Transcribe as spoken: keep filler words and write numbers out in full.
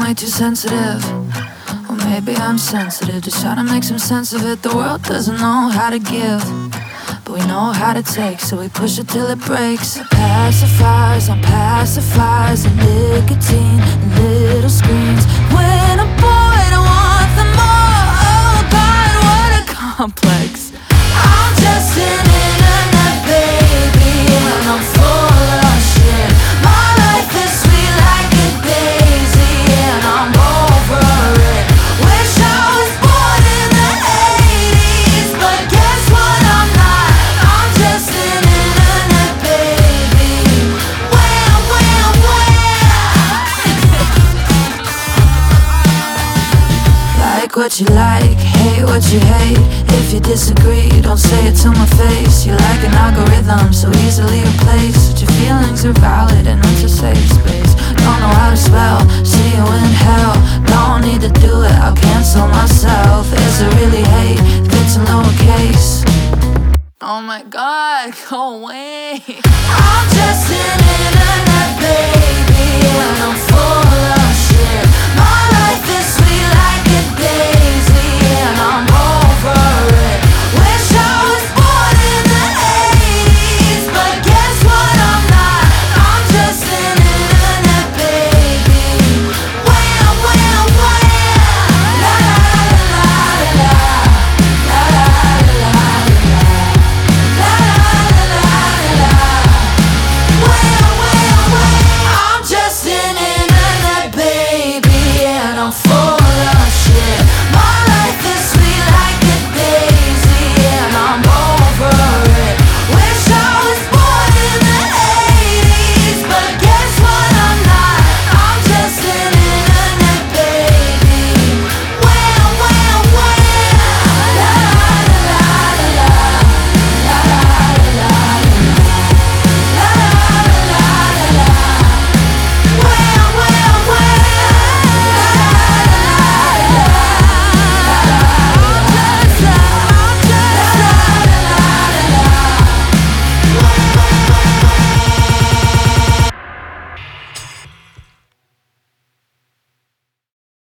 I too sensitive? Or maybe I'm sensitive, just trying to make some sense of it. The world doesn't know how to give, but we know how to take, so we push it till it breaks. Pacifiers on pacifiers and nicotine and little screens. When a boy don't want them more, oh God, what a complex. I'm just an internet baby and I'm full of shit. My life is sweet like a daisy and I'm over it. Wish I was born in the eighties, but guess what, I'm not. I'm just an internet baby. Wham, wham, wham. Like what you like, hate what you hate. If you disagree, don't say it to my face. You're like an algorithm, so easily replaced. But your feelings are valid and it's a safe space. Don't know how to spell, see you in hell. Don't need to do it, I'll cancel myself. Is it really hate if it's in lowercase? Oh my God, go away. I'm just an internet baby and I'm full